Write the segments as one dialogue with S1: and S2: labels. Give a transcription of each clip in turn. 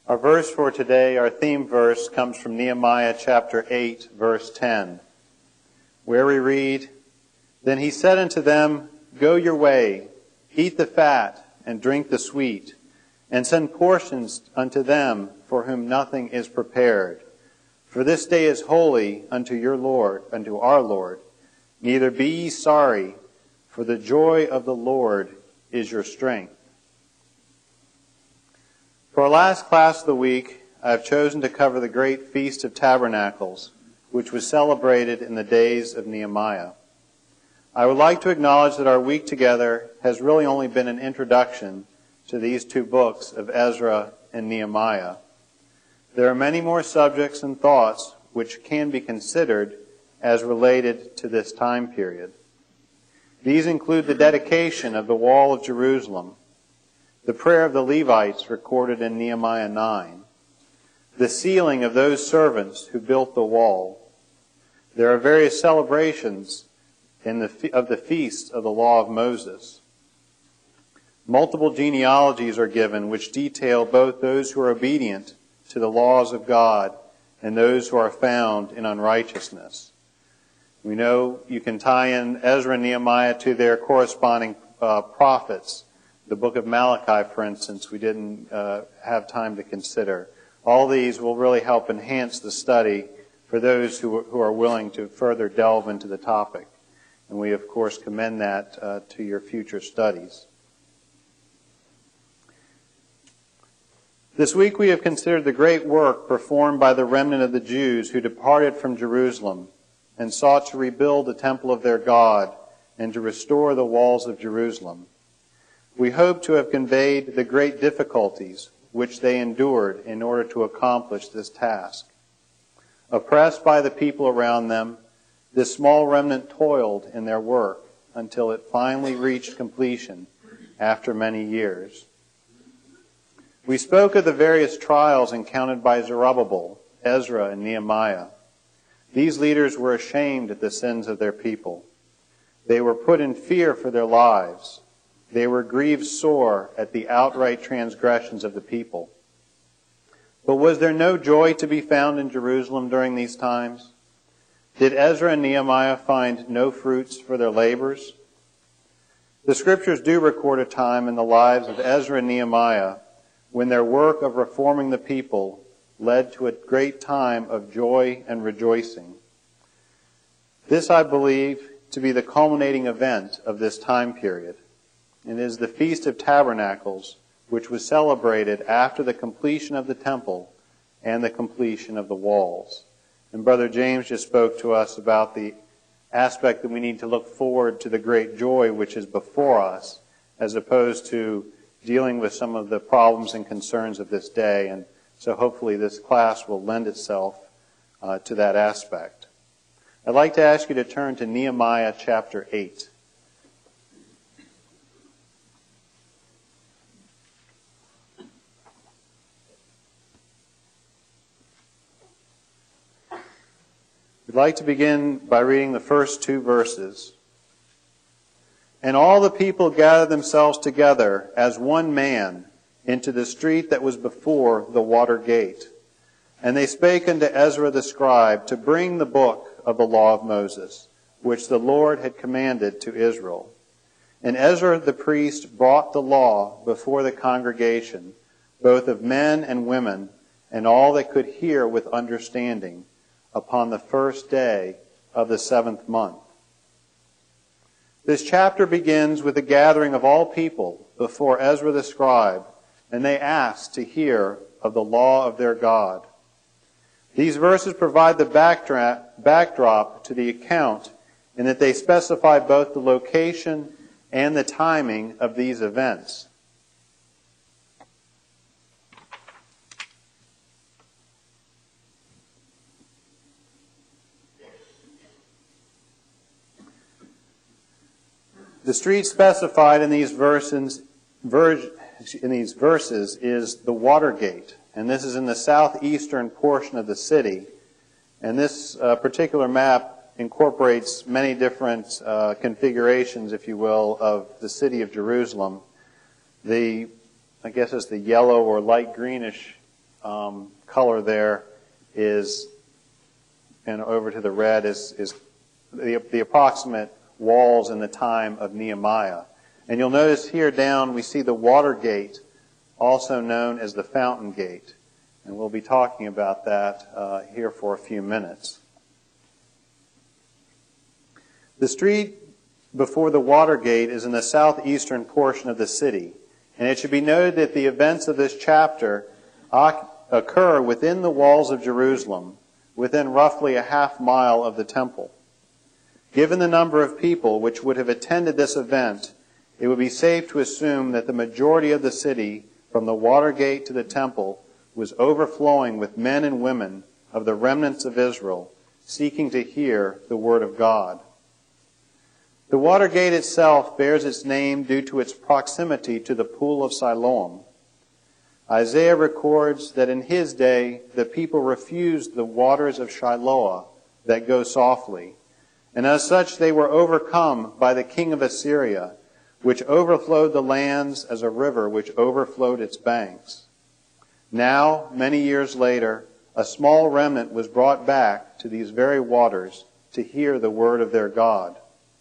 S1: Our verse for today, our theme verse, comes from Nehemiah chapter 8, verse 10, where we read, "Then he said unto them, Go your way, eat the fat, and drink the sweet, and send portions unto them for whom nothing is prepared. For this day is holy unto your Lord, unto our Lord. Neither be ye sorry, for the joy of the Lord is your strength." For our last class of the week, I have chosen to cover the great Feast of Tabernacles, which was celebrated in the days of Nehemiah. I would like to acknowledge that our week together has really only been an introduction to these two books of Ezra and Nehemiah. There are many more subjects and thoughts which can be considered as related to this time period. These include the dedication of the wall of Jerusalem, the prayer of the Levites recorded in Nehemiah 9, the sealing of those servants who built the wall. There are various celebrations of the feast of the law of Moses. Multiple genealogies are given which detail both those who are obedient to the laws of God and those who are found in unrighteousness. We know you can tie in Ezra and Nehemiah to their corresponding prophets. The book of Malachi, for instance, we didn't have time to consider. All these will really help enhance the study for those who are willing to further delve into the topic. And we, of course, commend that to your future studies. This week we have considered the great work performed by the remnant of the Jews who departed from Jerusalem and sought to rebuild the temple of their God and to restore the walls of Jerusalem. We hope to have conveyed the great difficulties which they endured in order to accomplish this task. Oppressed by the people around them, this small remnant toiled in their work until it finally reached completion after many years. We spoke of the various trials encountered by Zerubbabel, Ezra, and Nehemiah. These leaders were ashamed at the sins of their people. They were put in fear for their lives. They were grieved sore at the outright transgressions of the people. But was there no joy to be found in Jerusalem during these times? Did Ezra and Nehemiah find no fruits for their labors? The Scriptures do record a time in the lives of Ezra and Nehemiah when their work of reforming the people led to a great time of joy and rejoicing. This, I believe, to be the culminating event of this time period. It is the Feast of Tabernacles, which was celebrated after the completion of the temple and the completion of the walls. And Brother James just spoke to us about the aspect that we need to look forward to the great joy which is before us, as opposed to dealing with some of the problems and concerns of this day. And so hopefully this class will lend itself to that aspect. I'd like to ask you to turn to Nehemiah chapter 8. We'd like to begin by reading the first two verses. "And all the people gathered themselves together as one man into the street that was before the water gate. And they spake unto Ezra the scribe to bring the book of the law of Moses, which the Lord had commanded to Israel. And Ezra the priest brought the law before the congregation, both of men and women, and all that could hear with understanding, upon the first day of the 7th month." This chapter begins with the gathering of all people before Ezra the scribe, and they ask to hear of the law of their God. These verses provide the backdrop to the account in that they specify both the location and the timing of these events. The street specified in these verses is the Water Gate, and this is in the southeastern portion of the city. And this particular map incorporates many different configurations, if you will, of the city of Jerusalem. I guess it's the yellow or light greenish color there is, and over to the red is the approximate walls in the time of Nehemiah. And you'll notice here down we see the water gate, also known as the fountain gate. And we'll be talking about that here for a few minutes. The street before the water gate is in the southeastern portion of the city. And it should be noted that the events of this chapter occur within the walls of Jerusalem, within roughly a half mile of the temple. Given the number of people which would have attended this event, it would be safe to assume that the majority of the city, from the water gate to the temple, was overflowing with men and women of the remnants of Israel, seeking to hear the word of God. The water gate itself bears its name due to its proximity to the pool of Siloam. Isaiah records that in his day the people refused the waters of Shiloah that go softly, and as such they were overcome by the king of Assyria, which overflowed the lands as a river which overflowed its banks. Now, many years later, a small remnant was brought back to these very waters to hear the word of their God.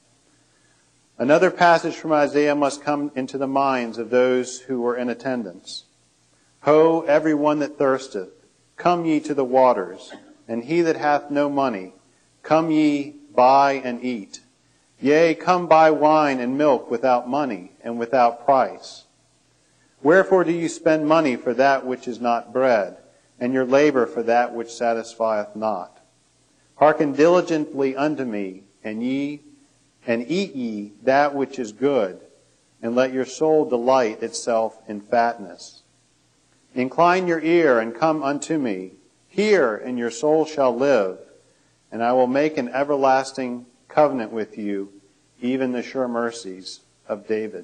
S1: Another passage from Isaiah must come into the minds of those who were in attendance. Ho, every one that thirsteth, come ye to the waters, and he that hath no money, come ye, buy and eat. Yea, come buy wine and milk without money and without price. Wherefore do you spend money for that which is not bread, and your labor for that which satisfieth not? Hearken diligently unto me, and eat ye that which is good, and let your soul delight itself in fatness. Incline your ear and come unto me. Hear, and your soul shall live, and I will make an everlasting covenant with you, even the sure mercies of David.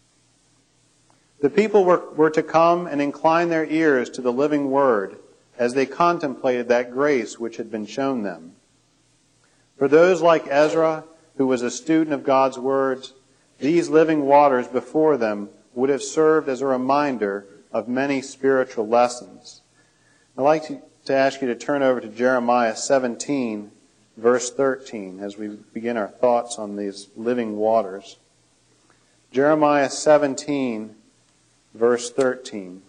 S1: The people were to come and incline their ears to the living word as they contemplated that grace which had been shown them. For those like Ezra, who was a student of God's words, these living waters before them would have served as a reminder of many spiritual lessons. I'd like to ask you to turn over to Jeremiah 17, verse 13, as we begin our thoughts on these living waters. Jeremiah 17, verse 13.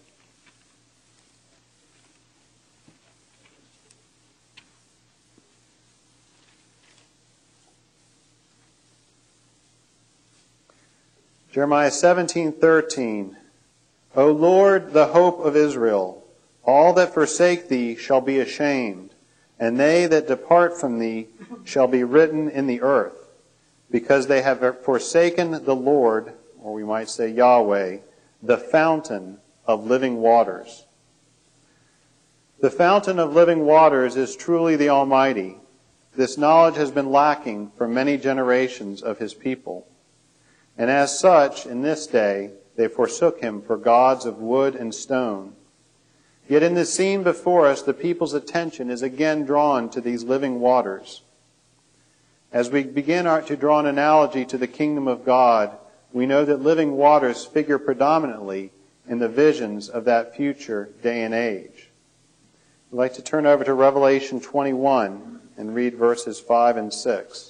S1: Jeremiah 17:13. O Lord, the hope of Israel, all that forsake thee shall be ashamed, and they that depart from thee shall be written in the earth, because they have forsaken the Lord, or we might say Yahweh, the fountain of living waters. The fountain of living waters is truly the Almighty. This knowledge has been lacking for many generations of his people. And as such, in this day, they forsook him for gods of wood and stone. Yet in the scene before us, the people's attention is again drawn to these living waters. As we begin to draw an analogy to the kingdom of God, we know that living waters figure predominantly in the visions of that future day and age. I'd like to turn over to Revelation 21 and read verses 5 and 6.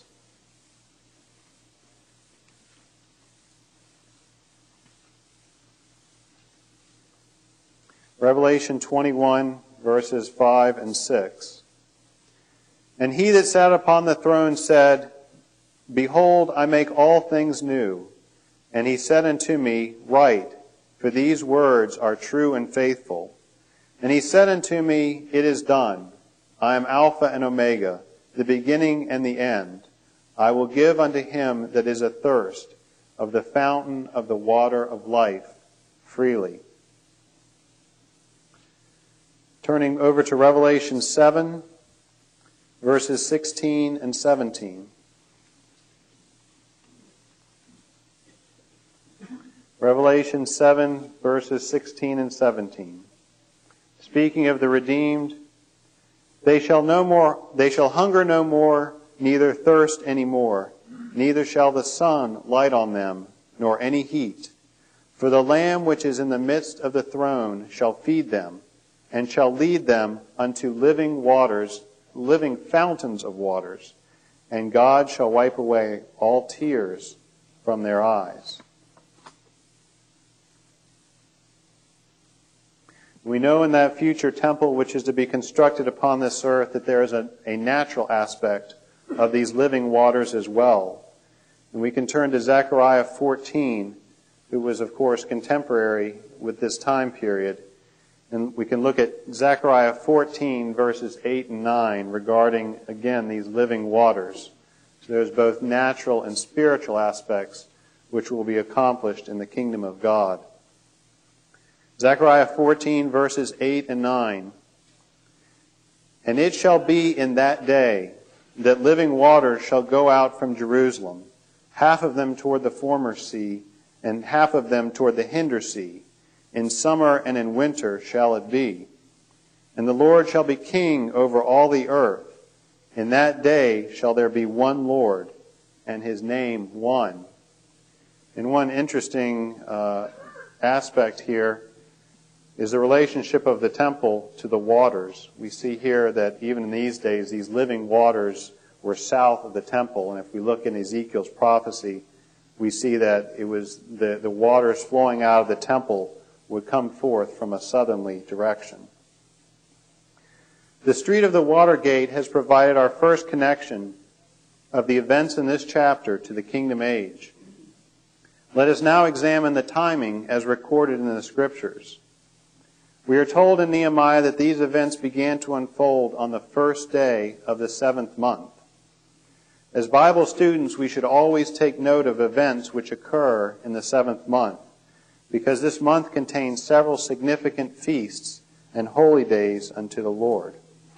S1: Revelation 21, verses 5 and 6. And he that sat upon the throne said, Behold, I make all things new. And he said unto me, Write, for these words are true and faithful. And he said unto me, It is done. I am Alpha and Omega, the beginning and the end. I will give unto him that is athirst of the fountain of the water of life freely. Turning over to Revelation 7, verses 16 and 17. Revelation 7, verses 16 and 17. Speaking of the redeemed, they shall hunger no more, neither thirst any more, neither shall the sun light on them, nor any heat. For the Lamb which is in the midst of the throne shall feed them, and shall lead them unto living waters, living fountains of waters, and God shall wipe away all tears from their eyes. We know in that future temple which is to be constructed upon this earth that there is a natural aspect of these living waters as well. And we can turn to Zechariah 14, who was, of course, contemporary with this time period. And we can look at Zechariah 14, verses 8 and 9, regarding, again, these living waters. So there's both natural and spiritual aspects which will be accomplished in the kingdom of God. Zechariah 14, verses 8 and 9. And it shall be in that day that living waters shall go out from Jerusalem, half of them toward the former sea, and half of them toward the hinder sea. In summer and in winter shall it be. And the Lord shall be king over all the earth. In that day shall there be one Lord, and his name one. And one interesting aspect here is the relationship of the temple to the waters. We see here that even in these days, these living waters were south of the temple. And if we look in Ezekiel's prophecy, we see that it was the waters flowing out of the temple would come forth from a southerly direction. The street of the water gate has provided our first connection of the events in this chapter to the kingdom age. Let us now examine the timing as recorded in the Scriptures. We are told in Nehemiah that these events began to unfold on the first day of the 7th month. As Bible students, we should always take note of events which occur in the 7th month, because this month contains several significant feasts and holy days unto the Lord.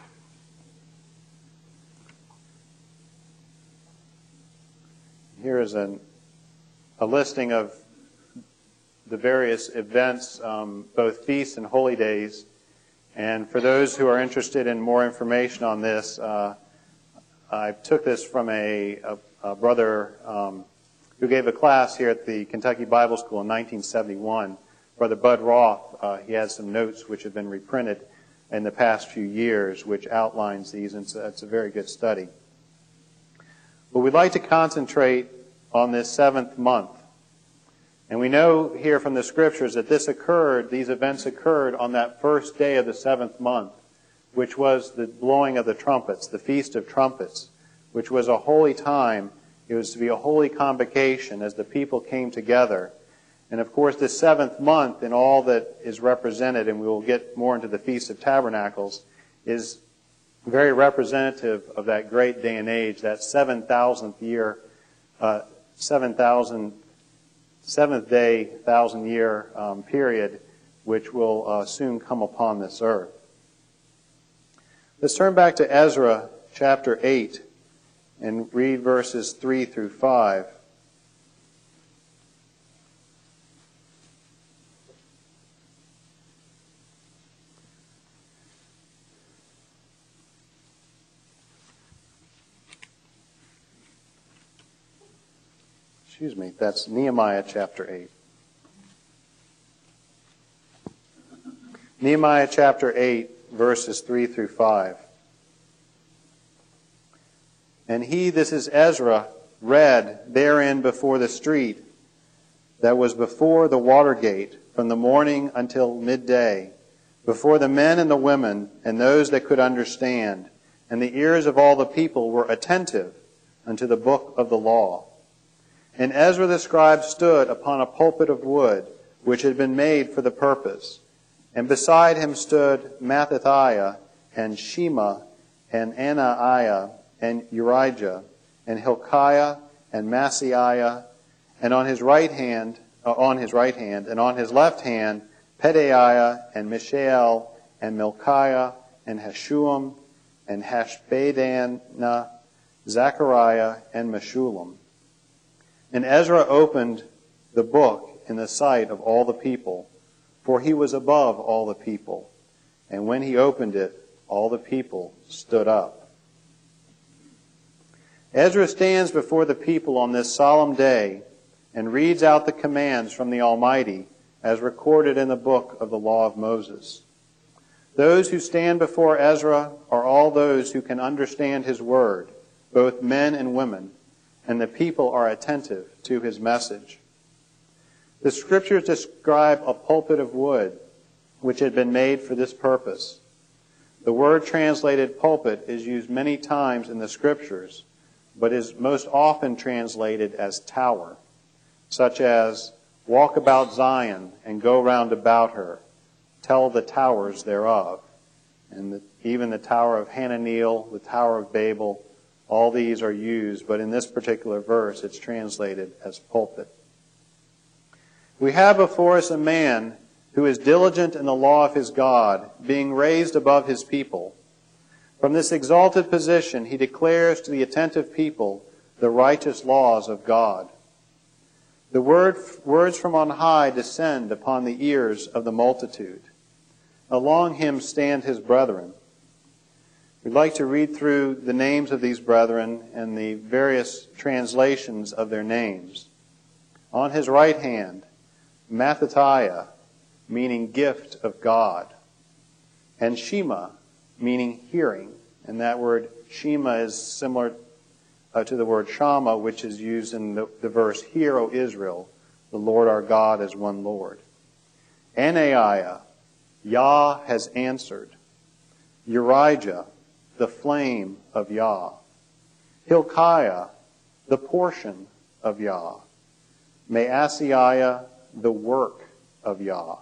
S1: Here is a listing of the various events, both feasts and holy days. And for those who are interested in more information on this, I took this from a brother who gave a class here at the Kentucky Bible School in 1971. Brother Bud Roth, he has some notes which have been reprinted in the past few years, which outlines these, and so it's a very good study. But we'd like to concentrate on this 7th month. And we know here from the Scriptures that these events occurred on that first day of the 7th month, which was the blowing of the trumpets, the Feast of Trumpets, which was a holy time. It was to be a holy convocation as the people came together. And of course, the 7th month and all that is represented, and we will get more into the Feast of Tabernacles, is very representative of that great day and age, that 7,000th year, 7th day, 1,000-year period, which will soon come upon this earth. Let's turn back to Ezra chapter 8 and read verses 3 through 5. That's Nehemiah chapter 8. Nehemiah chapter 8, verses 3 through 5. And he, this is Ezra, read therein before the street that was before the water gate from the morning until midday, before the men and the women and those that could understand, and the ears of all the people were attentive unto the book of the law. And Ezra the scribe stood upon a pulpit of wood, which had been made for the purpose. And beside him stood Mattithiah, and Shema, and Anaiah, and Urijah, and Hilkiah, and Maaseiah, and on his right hand, and on his left hand, Pedaiah, and Mishael, and Milkiah, and Hashum, and Hashbaddanah, Zechariah, and Meshullam. And Ezra opened the book in the sight of all the people, for he was above all the people. And when he opened it, all the people stood up. Ezra stands before the people on this solemn day and reads out the commands from the Almighty as recorded in the book of the law of Moses. Those who stand before Ezra are all those who can understand his word, both men and women, and the people are attentive to his message. The scriptures describe a pulpit of wood, which had been made for this purpose. The word translated pulpit is used many times in the scriptures, but is most often translated as tower, such as, walk about Zion and go round about her, tell the towers thereof. And even the Tower of Hananeel, the Tower of Babel, all these are used, but in this particular verse it's translated as pulpit. We have before us a man who is diligent in the law of his God, being raised above his people. From this exalted position he declares to the attentive people the righteous laws of God. The words from on high descend upon the ears of the multitude. Along him stand his brethren. We'd like to read through the names of these brethren and the various translations of their names. On his right hand, Mattithiah, meaning gift of God, and Shema, meaning hearing. And that word Shema is similar to the word Shama, which is used in the verse, Hear, O Israel, the Lord our God is one Lord. Anaiah, Yah has answered. Urijah, the flame of Yah. Hilkiah, the portion of Yah. Maaseiah, the work of Yah.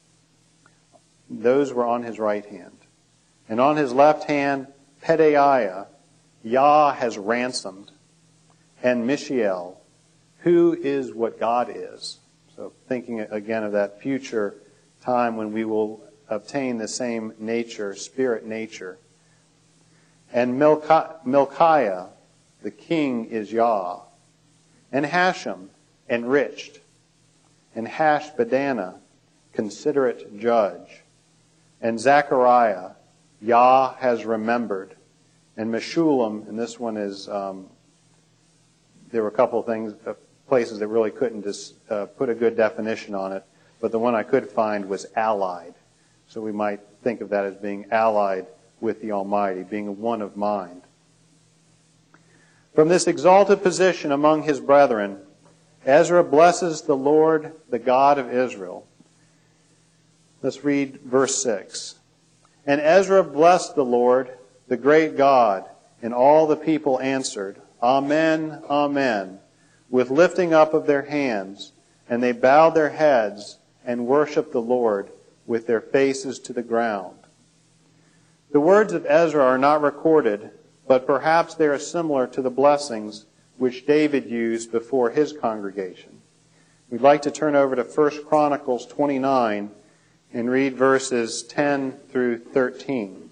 S1: Those were on his right hand. And on his left hand, Pedaiah, Yah has ransomed. And Mishael, who is what God is. So thinking again of that future time when we will obtain the same nature, spirit nature. And Milkiah, the king is Yah. And Hashem, enriched. And Hashbaddanah, considerate judge. And Zechariah, Yah has remembered. And Meshullam, and this one is, there were a couple of things, places that really couldn't put a good definition on it, but the one I could find was allied. So we might think of that as being allied with the Almighty, being one of mind. From this exalted position among his brethren, Ezra blesses the Lord, the God of Israel. Let's read verse 6. And Ezra blessed the Lord, the great God, and all the people answered, Amen, Amen, with lifting up of their hands, and they bowed their heads and worshiped the Lord with their faces to the ground. The words of Ezra are not recorded, but perhaps they are similar to the blessings which David used before his congregation. We'd like to turn over to 1 Chronicles 29 and read verses 10 through 13.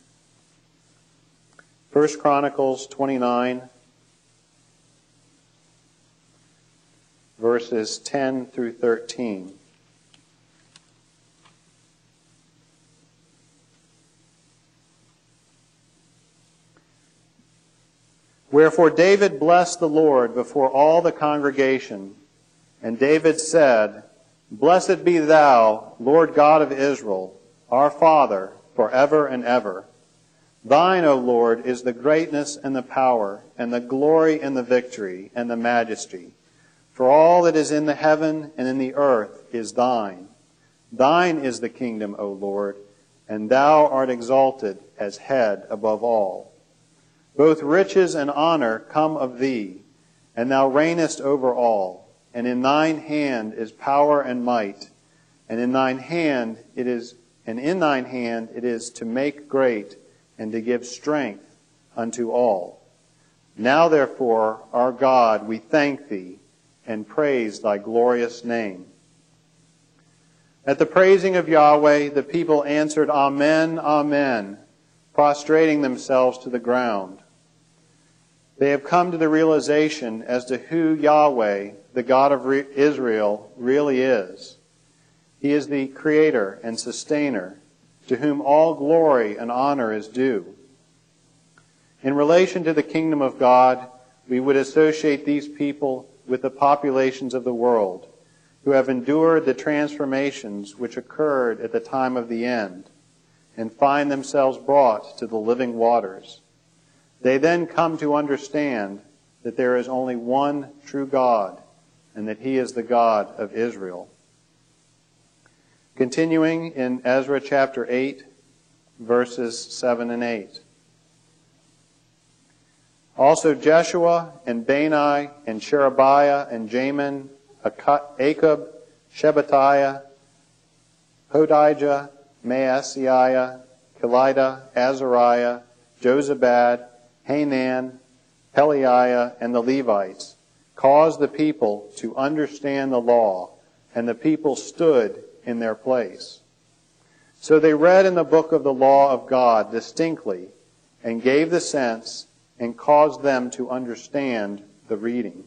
S1: 1 Chronicles 29, verses 10 through 13. Wherefore David blessed the Lord before all the congregation, and David said, Blessed be thou, Lord God of Israel, our Father, forever and ever. Thine, O Lord, is the greatness and the power, and the glory and the victory, and the majesty. For all that is in the heaven and in the earth is thine. Thine is the kingdom, O Lord, and thou art exalted as head above all. Both riches and honor come of thee, and thou reignest over all. And in thine hand is power and might, and in thine hand it is to make great and to give strength unto all. Now therefore, our God, we thank thee and praise thy glorious name. At the praising of Yahweh, the people answered, Amen, Amen, prostrating themselves to the ground. They have come to the realization as to who Yahweh, the God of Israel, really is. He is the creator and sustainer, to whom all glory and honor is due. In relation to the kingdom of God, we would associate these people with the populations of the world, who have endured the transformations which occurred at the time of the end, and find themselves brought to the living waters. They then come to understand that there is only one true God, and that He is the God of Israel. Continuing in Ezra chapter 8, verses 7 and 8. Also Jeshua and Bani and Sherebiah and Jamin, Akub, Shebbatiah, Hodijah, Maaseiah, Kelida, Azariah, Jozabad, Hanan, Peliah, and the Levites caused the people to understand the law, and the people stood in their place. So they read in the book of the law of God distinctly, and gave the sense, and caused them to understand the reading.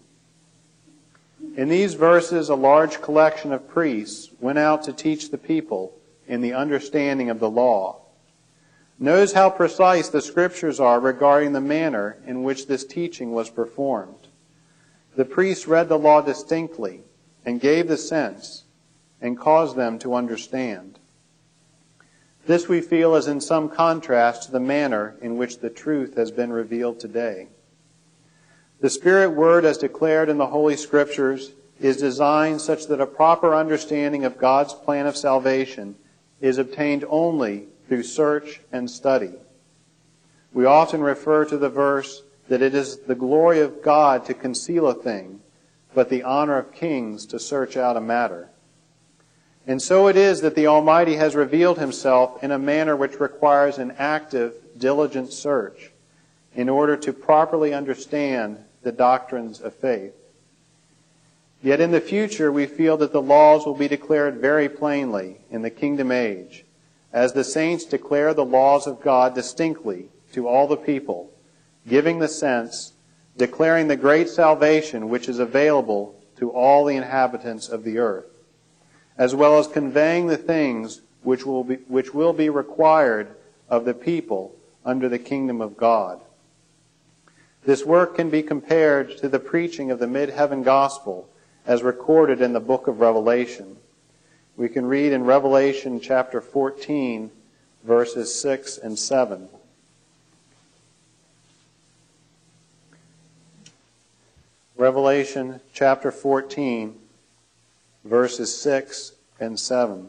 S1: In these verses, a large collection of priests went out to teach the people in the understanding of the law. Notice how precise the Scriptures are regarding the manner in which this teaching was performed. The priests read the law distinctly and gave the sense and caused them to understand. This we feel is in some contrast to the manner in which the truth has been revealed today. The Spirit Word, as declared in the Holy Scriptures, is designed such that a proper understanding of God's plan of salvation is obtained only through search and study. We often refer to the verse that it is the glory of God to conceal a thing, but the honor of kings to search out a matter. And so it is that the Almighty has revealed Himself in a manner which requires an active, diligent search in order to properly understand the doctrines of faith. Yet in the future we feel that the laws will be declared very plainly in the kingdom age, as the saints declare the laws of God distinctly to all the people, giving the sense, declaring the great salvation which is available to all the inhabitants of the earth, as well as conveying the things which will be required of the people under the kingdom of God. This work can be compared to the preaching of the mid-heaven gospel as recorded in the book of Revelation. We can read in Revelation chapter 14, verses 6 and 7. Revelation chapter 14, verses 6 and 7.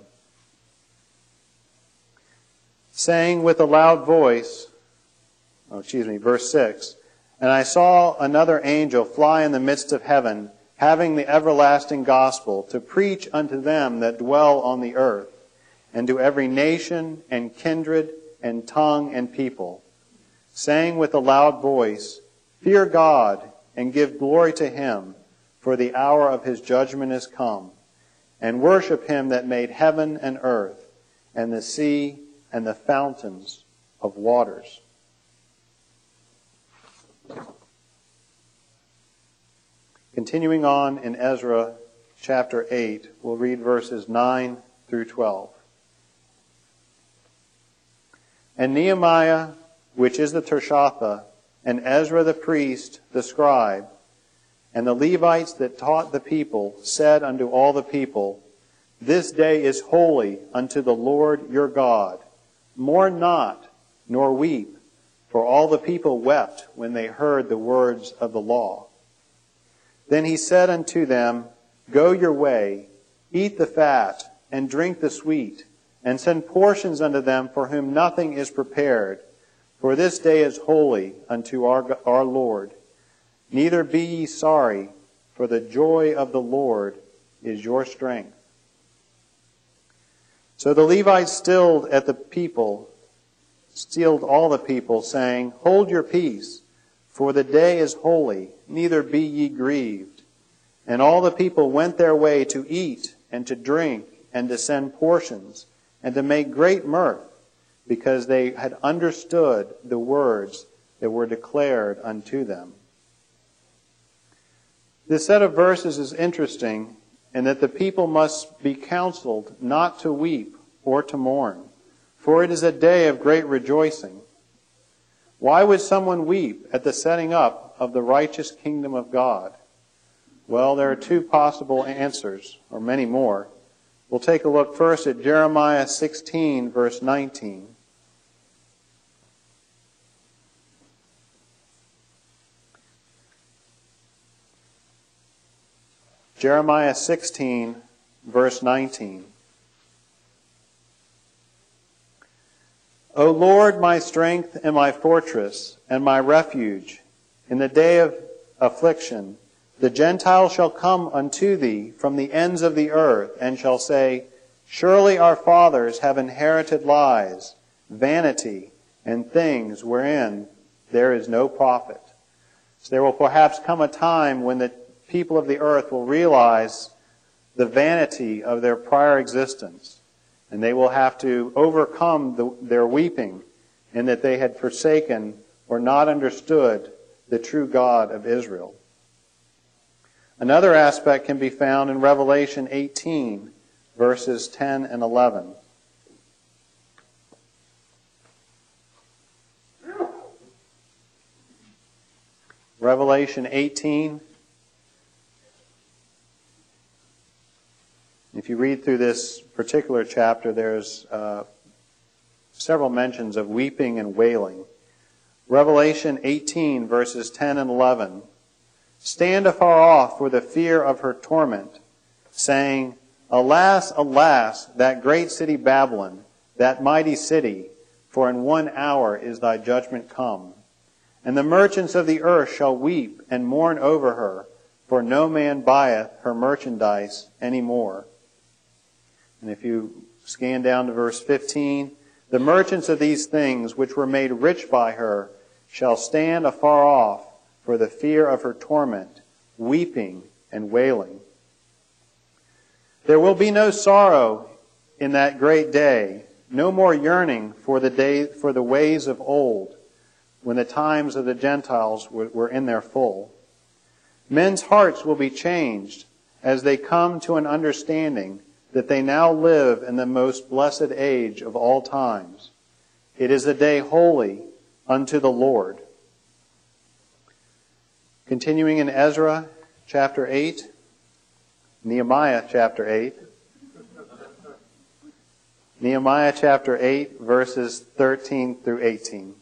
S1: Saying with a loud voice, verse 6, "And I saw another angel fly in the midst of heaven, having the everlasting gospel, to preach unto them that dwell on the earth, and to every nation and kindred and tongue and people, saying with a loud voice, Fear God, and give glory to Him, for the hour of His judgment is come, and worship Him that made heaven and earth, and the sea, and the fountains of waters." Continuing on in Ezra chapter 8, we'll read verses 9 through 12. "And Nehemiah, which is the Tirshatha, and Ezra the priest, the scribe, and the Levites that taught the people, said unto all the people, This day is holy unto the Lord your God. Mourn not, nor weep, for all the people wept when they heard the words of the law. Then he said unto them, Go your way, eat the fat, and drink the sweet, and send portions unto them for whom nothing is prepared. For this day is holy unto our Lord. Neither be ye sorry, for the joy of the Lord is your strength." So the Levites stilled all the people, saying, Hold your peace, for the day is holy, neither be ye grieved. And all the people went their way to eat and to drink and to send portions and to make great mirth, because they had understood the words that were declared unto them. This set of verses is interesting in that the people must be counseled not to weep or to mourn, for it is a day of great rejoicing. Why would someone weep at the setting up of the righteous kingdom of God? Well, there are two possible answers, or many more. We'll take a look first at Jeremiah 16, verse 19. Jeremiah 16, verse 19. O Lord, my strength and my fortress and my refuge, in the day of affliction, the Gentiles shall come unto thee from the ends of the earth, and shall say, Surely our fathers have inherited lies, vanity, and things wherein there is no profit. So there will perhaps come a time when the people of the earth will realize the vanity of their prior existence, and they will have to overcome their weeping in that they had forsaken or not understood the true God of Israel. Another aspect can be found in Revelation 18, verses 10 and 11. Revelation 18. If you read through this particular chapter, there's several mentions of weeping and wailing. Revelation 18, verses 10 and 11. Stand afar off for the fear of her torment, saying, Alas, alas, that great city Babylon, that mighty city, for in 1 hour is thy judgment come. And the merchants of the earth shall weep and mourn over her, for no man buyeth her merchandise any more. And if you scan down to verse 15, the merchants of these things which were made rich by her shall stand afar off for the fear of her torment, weeping and wailing. There will be no sorrow in that great day, no more yearning for the ways of old, when the times of the Gentiles were in their full. Men's hearts will be changed as they come to an understanding that they now live in the most blessed age of all times. It is a day holy unto the Lord. Continuing in Ezra chapter 8, Nehemiah chapter 8. Nehemiah chapter 8, verses 13 through 18.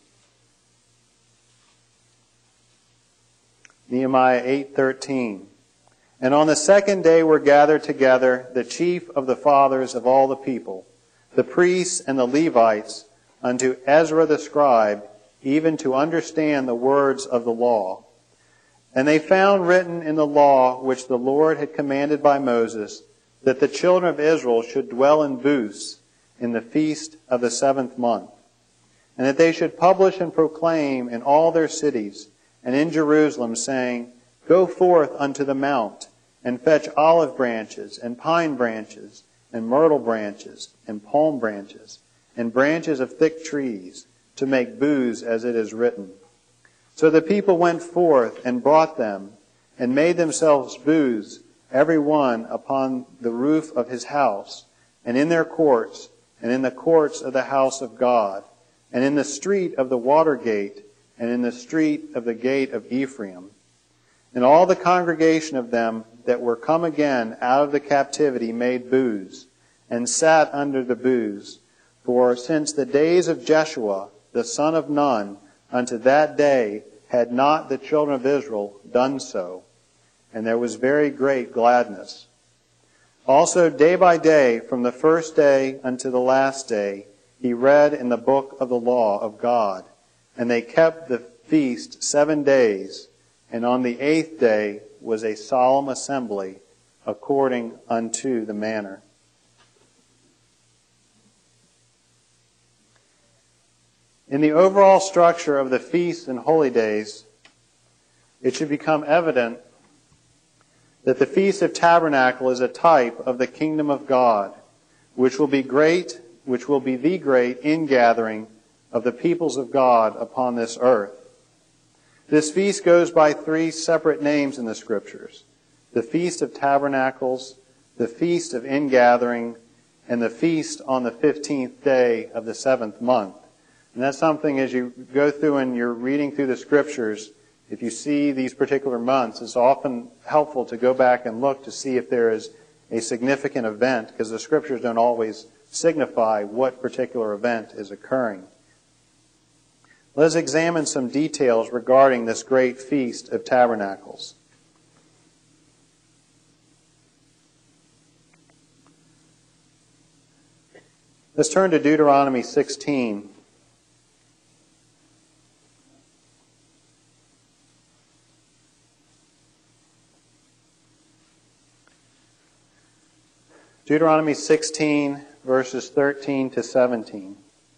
S1: Nehemiah 8:13. And on the second day were gathered together the chief of the fathers of all the people, the priests and the Levites, unto Ezra the scribe, even to understand the words of the law. And they found written in the law which the Lord had commanded by Moses, that the children of Israel should dwell in booths in the feast of the 7th month, and that they should publish and proclaim in all their cities and in Jerusalem, saying, Go forth unto the mount, and fetch olive branches, and pine branches, and myrtle branches, and palm branches, and branches of thick trees, to make booths as it is written. So the people went forth and brought them, and made themselves booths, every one upon the roof of his house, and in their courts, and in the courts of the house of God, and in the street of the water gate, and in the street of the gate of Ephraim. And all the congregation of them that were come again out of the captivity made booths, and sat under the booths. For since the days of Jeshua, the son of Nun, unto that day had not the children of Israel done so. And there was very great gladness. Also day by day, from the first day unto the last day, he read in the book of the law of God. And they kept the feast 7 days, and on the 8th day was a solemn assembly according unto the manner. In the overall structure of the feasts and holy days, it should become evident that the Feast of Tabernacle is a type of the kingdom of God, which will be the great ingathering of the peoples of God upon this earth. This feast goes by 3 separate names in the Scriptures: the Feast of Tabernacles, the Feast of Ingathering, and the Feast on the 15th day of the 7th month. And that's something, as you go through and you're reading through the Scriptures, if you see these particular months, it's often helpful to go back and look to see if there is a significant event, because the Scriptures don't always signify what particular event is occurring. Let's examine some details regarding this great Feast of Tabernacles. Let's turn to Deuteronomy 16. Deuteronomy 16, verses 13 to 17.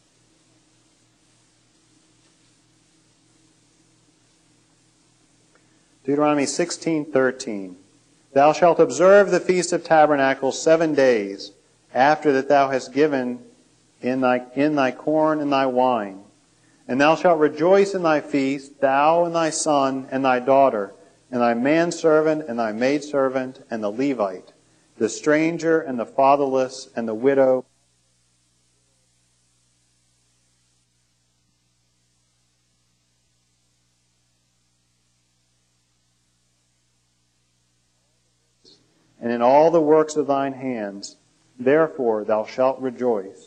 S1: Deuteronomy 16:13. Thou shalt observe the Feast of Tabernacles 7 days, after that thou hast given in thy corn and thy wine. And thou shalt rejoice in thy feast, thou and thy son and thy daughter, and thy manservant and thy maidservant and the Levite, the stranger and the fatherless and the widow. And in all the works of thine hands, therefore thou shalt rejoice.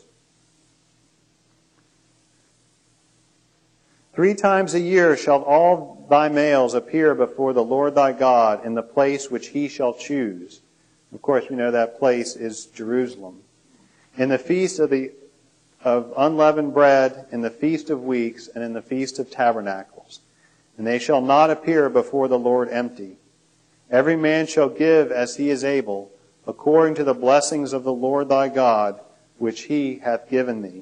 S1: 3 times a year shall all thy males appear before the Lord thy God in the place which he shall choose. Of course, we know that place is Jerusalem. In the feast of unleavened bread, in the feast of weeks, and in the feast of tabernacles. And they shall not appear before the Lord empty. Every man shall give as he is able, according to the blessings of the Lord thy God, which he hath given thee.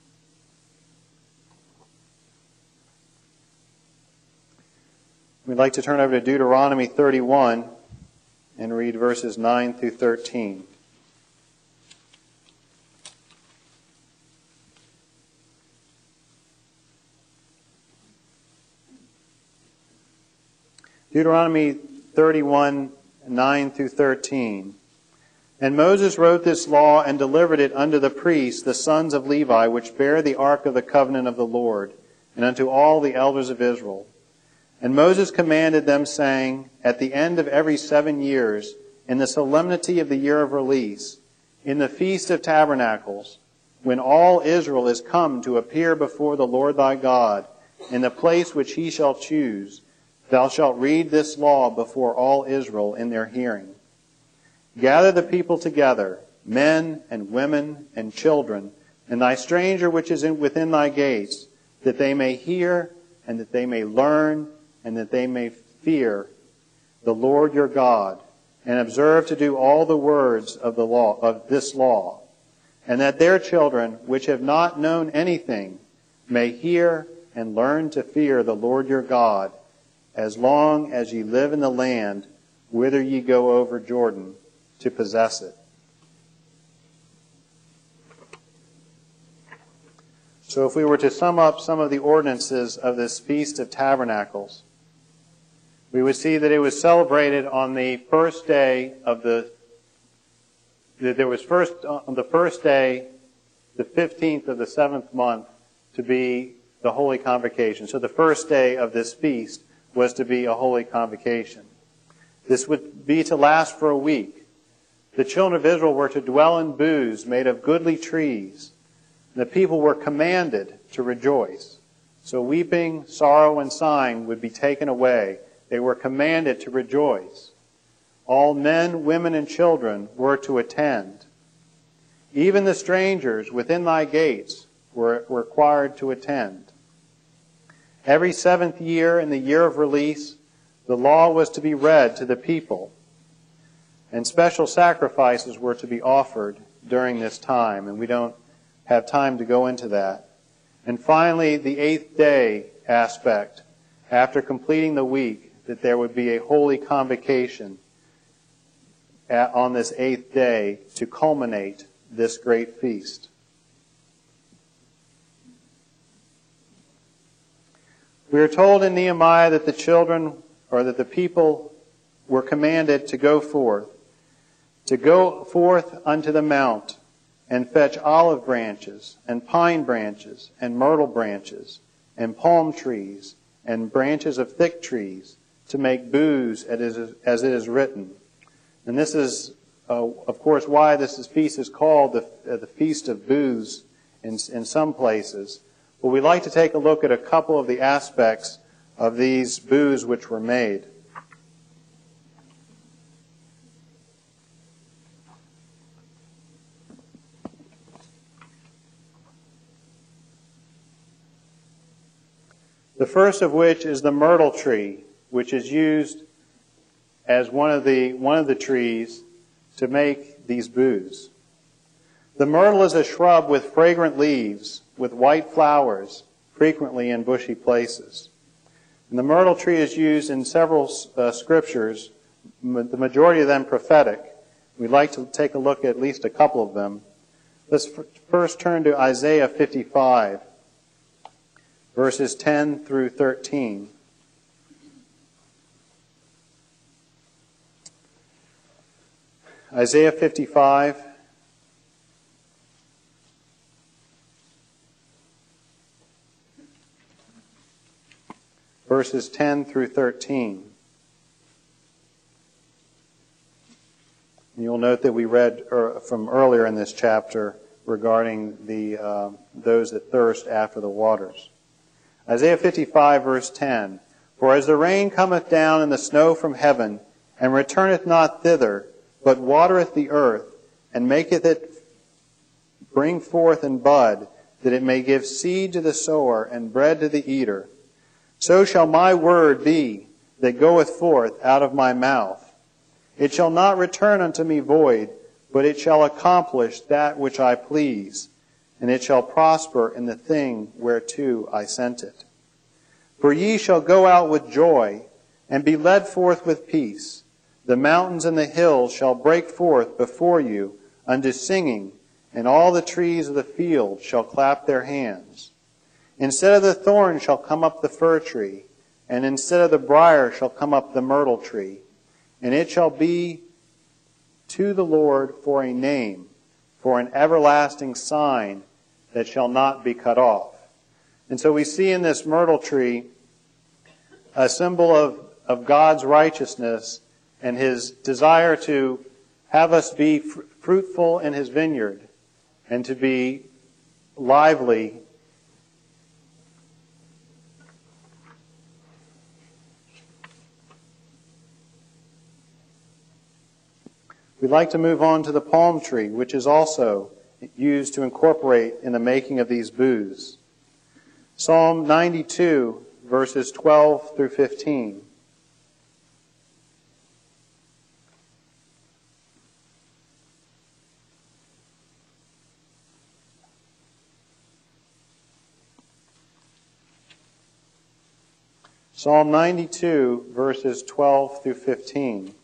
S1: We'd like to turn over to Deuteronomy 31 and read verses 9 through 13. Deuteronomy 31, 9 through 13. And Moses wrote this law and delivered it unto the priests, the sons of Levi, which bear the ark of the covenant of the Lord, and unto all the elders of Israel. And Moses commanded them, saying, at the end of every 7 years, in the solemnity of the year of release, in the feast of tabernacles, when all Israel is come to appear before the Lord thy God, in the place which he shall choose, thou shalt read this law before all Israel in their hearing. Gather the people together, men and women and children, and thy stranger which is within thy gates, that they may hear, and that they may learn, and that they may fear the Lord your God, and observe to do all the words of the law of this law, and that their children, which have not known anything, may hear and learn to fear the Lord your God, as long as ye live in the land whither ye go over Jordan to possess it. So if we were to sum up some of the ordinances of this Feast of Tabernacles, we would see that it was celebrated on the first day of on the first day, the 15th of the 7th month, to be the Holy Convocation. So the first day of this feast was to be a Holy Convocation. This would be to last for a week. The children of Israel were to dwell in booths made of goodly trees. The people were commanded to rejoice. So weeping, sorrow, and sighing would be taken away. They were commanded to rejoice. All men, women, and children were to attend. Even the strangers within thy gates were required to attend. Every 7th year in the year of release, the law was to be read to the people, and special sacrifices were to be offered during this time, and we don't have time to go into that. And finally, the 8th day aspect, after completing the week, that there would be a holy convocation on this 8th day to culminate this great feast. We are told in Nehemiah that the people were commanded to go forth unto the mount, and fetch olive branches, and pine branches, and myrtle branches, and palm trees, and branches of thick trees, to make booths as it is written. And this is, of course, why this feast is called the Feast of Booths in some places. But we'd like to take a look at a couple of the aspects of these booths which were made. The first of which is the myrtle tree, which is used as one of the trees to make these booths. The myrtle is a shrub with fragrant leaves, with white flowers, frequently in bushy places. And the myrtle tree is used in several scriptures, the majority of them prophetic. We'd like to take a look at least a couple of them. Let's first turn to Isaiah 55, verses 10 through 13. Isaiah 55, verses 10 through 13. And you'll note that we read from earlier in this chapter regarding those that thirst after the waters. Isaiah 55, verse 10. For as the rain cometh down and the snow from heaven, and returneth not thither, but watereth the earth, and maketh it bring forth and bud, that it may give seed to the sower and bread to the eater, so shall my word be that goeth forth out of my mouth. It shall not return unto me void, but it shall accomplish that which I please, and it shall prosper in the thing whereto I sent it. For ye shall go out with joy, and be led forth with peace. The mountains and the hills shall break forth before you unto singing, and all the trees of the field shall clap their hands. Instead of the thorn shall come up the fir tree, and instead of the brier shall come up the myrtle tree. And it shall be to the Lord for a name, for an everlasting sign that shall not be cut off. And so we see in this myrtle tree a symbol of God's righteousness and His desire to have us be fruitful in His vineyard and to be lively. We'd like to move on to the palm tree, which is also used to incorporate in the making of these booths. Psalm 92, verses 12 through 15. Psalm 92, verses 12 through 15.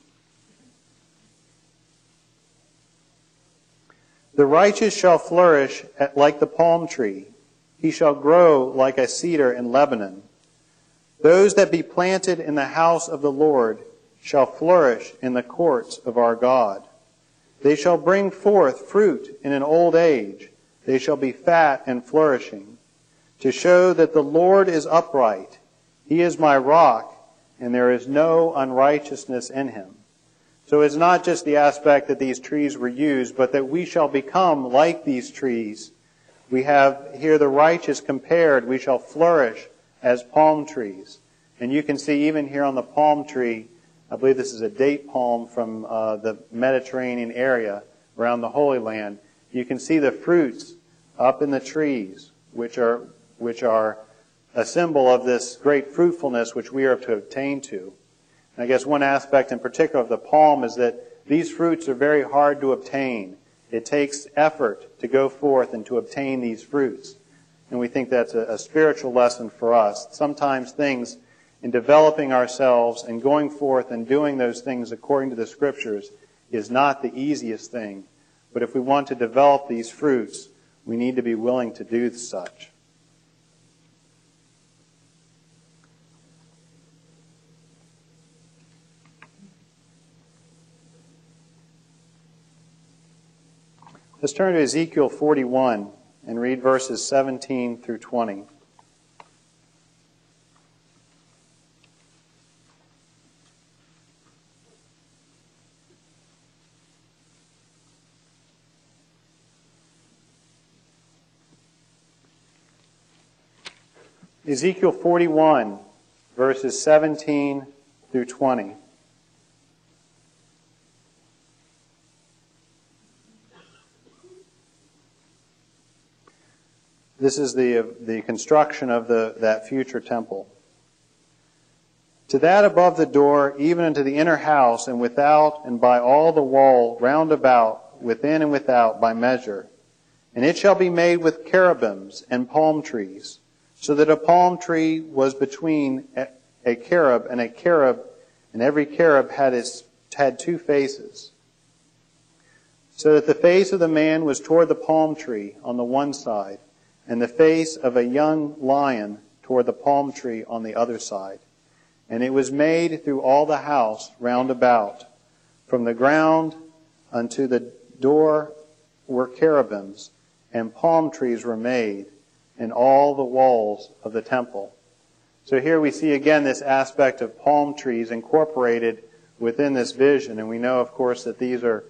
S1: The righteous shall flourish like the palm tree. He shall grow like a cedar in Lebanon. Those that be planted in the house of the Lord shall flourish in the courts of our God. They shall bring forth fruit in an old age. They shall be fat and flourishing, to show that the Lord is upright. He is my rock, and there is no unrighteousness in him. So it's not just the aspect that these trees were used, but that we shall become like these trees. We have here the righteous compared. We shall flourish as palm trees. And you can see even here on the palm tree, I believe this is a date palm from the Mediterranean area around the Holy Land. You can see the fruits up in the trees, which are a symbol of this great fruitfulness which we are to obtain to. I guess one aspect in particular of the palm is that these fruits are very hard to obtain. It takes effort to go forth and to obtain these fruits. And we think that's a spiritual lesson for us. Sometimes things in developing ourselves and going forth and doing those things according to the Scriptures is not the easiest thing. But if we want to develop these fruits, we need to be willing to do such. Let's turn to Ezekiel 41 and read verses 17 through 20. Ezekiel 41, verses 17 through 20. This is the construction of that future temple. To that above the door, even unto the inner house, and without, and by all the wall round about, within and without, by measure. And it shall be made with cherubims and palm trees, so that a palm tree was between a cherub, and every cherub had 2 faces. So that the face of the man was toward the palm tree on the one side, and the face of a young lion toward the palm tree on the other side. And it was made through all the house round about. From the ground unto the door were cherubims, and palm trees were made in all the walls of the temple. So here we see again this aspect of palm trees incorporated within this vision. And we know, of course, that these are,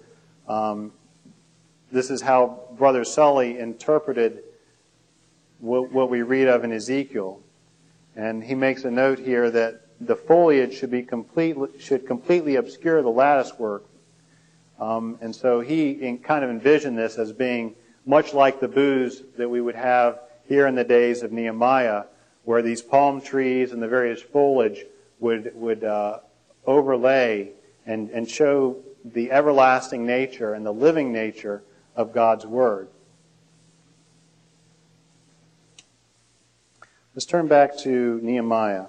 S1: this is how Brother Sully interpreted what we read of in Ezekiel. And he makes a note here that the foliage should completely obscure the lattice work. And so he kind of envisioned this as being much like the booths that we would have here in the days of Nehemiah, where these palm trees and the various foliage would overlay and show the everlasting nature and the living nature of God's Word. Let's turn back to Nehemiah.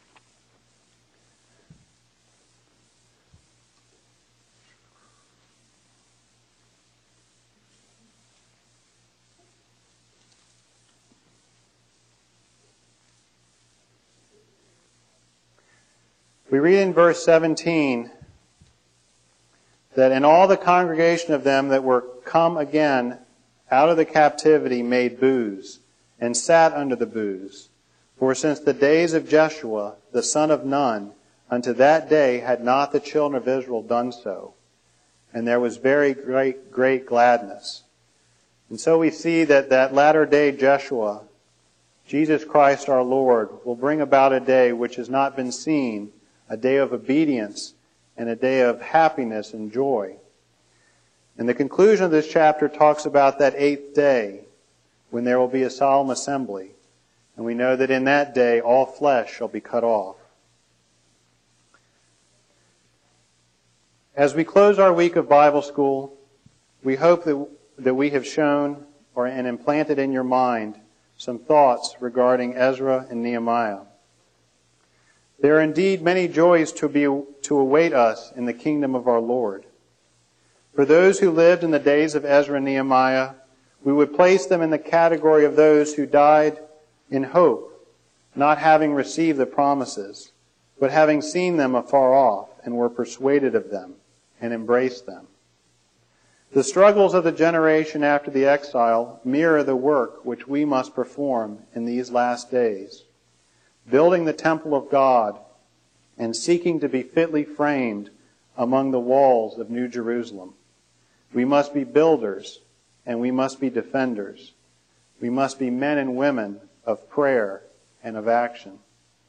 S1: We read in verse 17 that in all the congregation of them that were come again out of the captivity made booths, and sat under the booths. For since the days of Jeshua, the son of Nun, unto that day had not the children of Israel done so. And there was very great gladness. And so we see that latter day Jeshua, Jesus Christ our Lord, will bring about a day which has not been seen, a day of obedience and a day of happiness and joy. And the conclusion of this chapter talks about that 8th day when there will be a solemn assembly. And we know that in that day all flesh shall be cut off. As we close our week of Bible school, we hope that we have shown and implanted in your mind some thoughts regarding Ezra and Nehemiah. There are indeed many joys to await us in the kingdom of our Lord. For those who lived in the days of Ezra and Nehemiah, we would place them in the category of those who died in hope, not having received the promises, but having seen them afar off and were persuaded of them and embraced them. The struggles of the generation after the exile mirror the work which we must perform in these last days, building the temple of God and seeking to be fitly framed among the walls of New Jerusalem. We must be builders and we must be defenders. We must be men and women of prayer and of action.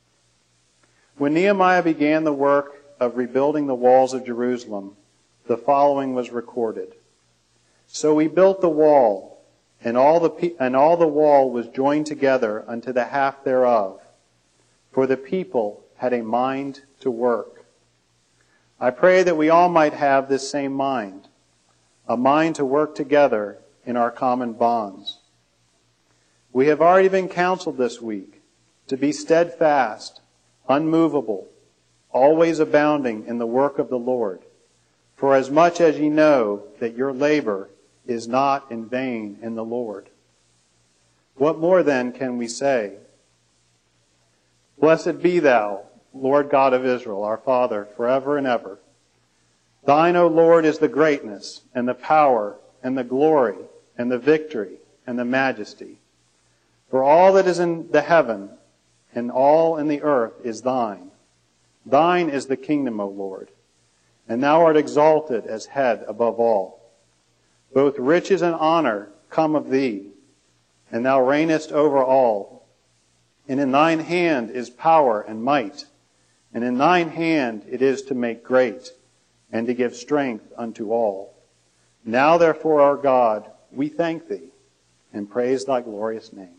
S1: When Nehemiah began the work of rebuilding the walls of Jerusalem, the following was recorded. So we built the wall, and all the wall was joined together unto the half thereof, for the people had a mind to work. I pray that we all might have this same mind, a mind to work together in our common bonds. We have already been counseled this week to be steadfast, unmovable, always abounding in the work of the Lord, for as much as ye know that your labor is not in vain in the Lord. What more then can we say? Blessed be thou, Lord God of Israel, our Father, forever and ever. Thine, O Lord, is the greatness and the power and the glory and the victory and the majesty. For all that is in the heaven and all in the earth is thine. Thine is the kingdom, O Lord, and thou art exalted as head above all. Both riches and honor come of thee, and thou reignest over all. And in thine hand is power and might, and in thine hand it is to make great, and to give strength unto all. Now therefore, our God, we thank thee, and praise thy glorious name.